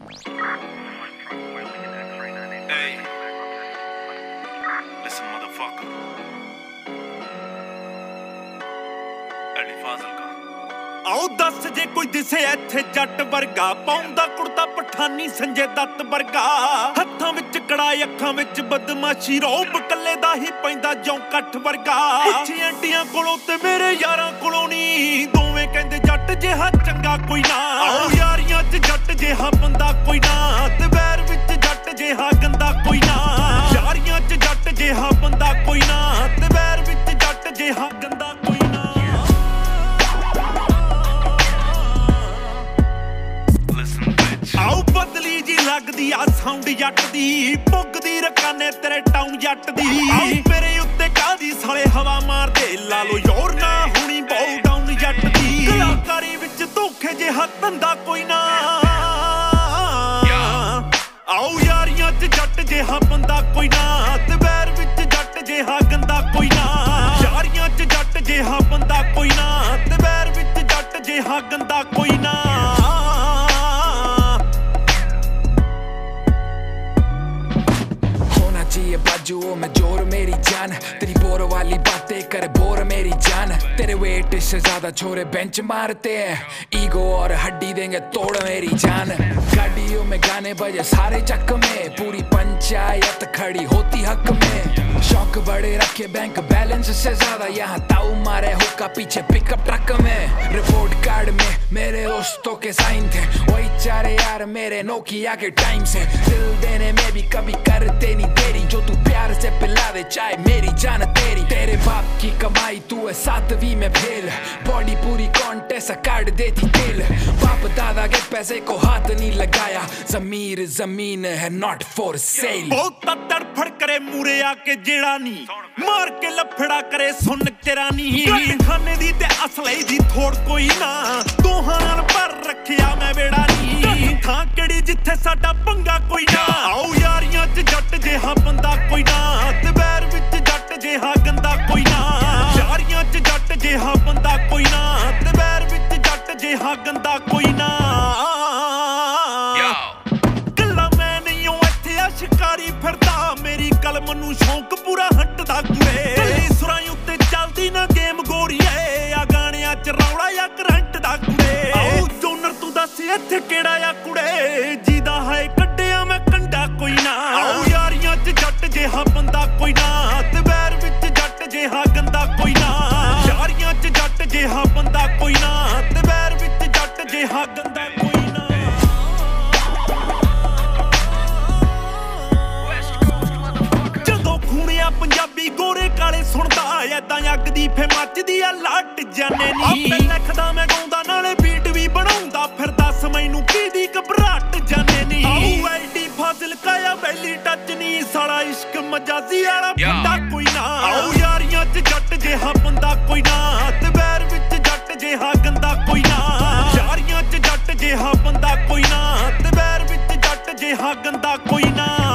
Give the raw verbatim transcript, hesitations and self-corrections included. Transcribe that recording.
Hey, listen, motherfucker. Ali Fazil ka. आओ दस जे कोई दिसे इत्थे जट वर्गा पाउंदा कुर्ता पठानी संजय दत्त वर्गा हत्थां विच कड़ाई अखां विच बदमाशी रौब कल्ले दा ही पैंदा जौं कठ वर्गा पिछे आंटियां कोलों ते मेरे यारां कोलों नी दोवें कहंदे जट जिहा चंगा कोई ना आओ यारियां च जट जिहा बंदा कोई ना ते बैर विच जट जिहा गंदा कोई ना यारियां च जट जिहा बंदा कोई ना ते बैर विच जट जिहा गंदा कोई ना आओ बदली जी लगदी आ साउंड जट दी पुगदी रकाने तेरे टाउन जट दी मेरे उत्ते कादी साले हवा मार दे ला लो योर ना हुणी बाउ डाउन जट दी कलाकारी विच धोखे जिहा धंधा कोई ना आओ यारियां च जट जिहा बंदा कोई ना ते बैर विच जट जिहा गंदा कोई ना यारियां च जट जिहा बंदा कोई ना ते बैर विच जट जिहा गंदा कोई ना ये बाजुओं में जोर मेरी जान तेरी बोर वाली बातें करे बोर मेरी जान तेरे वेट से ज्यादा छोरे बेंच मारते हैं ईगो और हड्डी देंगे तोड़ मेरी जान गाड़ियों में गाने बजे सारे चक में पूरी पंचायत खड़ी होती हक में शौक बड़े रखे बैंक बैलेंस से ज्यादा यहाँ ताऊ मारे हुक्का पीछे पिकअप ट्रक में रिपोर्ट कार्ड में मेरे दोस्तों के साइन थे वही चारे यार मेरे नोकिया के टाइम से दिल देने में भी कभी करते नहीं तेरी जो तू प्यार से पिला दे चाहे मेरी जान तेरी तेरे बाप की कमाई तू है सातवीं में फेल बॉडी पूरी कॉन्टेस्ट काट देती तेल बाप दादा के पैसे को हाथ नहीं लगाया जमीर जमीन है नॉट फॉर सेल बहुत तड़फड़ करे मुरे आके जेड़ा नी मार के लफड़ा करे सुन तेरा नी खाने दी ते असले दी थोड़ कोई ना दोहां नाल पर रखिया मैं वेड़ा नी थां केड़ी जिथे साडा पंगा कोई ना आओ यारियां च जट जिहा बंदा कोई ना ते बैर विच जट जिहा गंदा कोई ना यारियां च जट जिहा बंदा कोई ना ते बैर विच जट जिहा गंदा कोई ना गल्ला मैं नहीं ओ इत्थे आ शिकारी फिरदा मेरी कलम नूं शौक पूरा हटदा कुड़े सुरां उत्ते चलदी ना गेम गोरीए आ गाणियां च रौला या करंट दा कुड़े आओ जोनर तू दस इत्थे किहड़ा आ कुड़े जीदा है कड्डिया मैं कंडा कोई ना आओ यारियां च जट जिहा बंदा कोई ना ते बैर विच जट जिहा गंदा कोई ना यारियां च जट जिहा बंदा कोई ना ते बैर विच जट जिहा गंदा कोई ना जदों खूनिया पंजाबी गोरे काले सुनदा ऐदां अग दी फे मचदी आ लट जाने नी आपे लिखदा मैं गाउंदा नाले बीट भी बनाउंदा फिर दस मैनू किहदी घबराहट जाने नी आओ एडी फाजिल काया बैली टच नी साला इश्क मजाजी वाला बंदा कोई ना आओ यारियां च जट जिहा बंदा कोई ना ते बैर विच जट जिहा गंदा कोई ना यारियां च जट जिहा बंदा कोई ना ते बैर विच जट जिहा गंदा कोई ना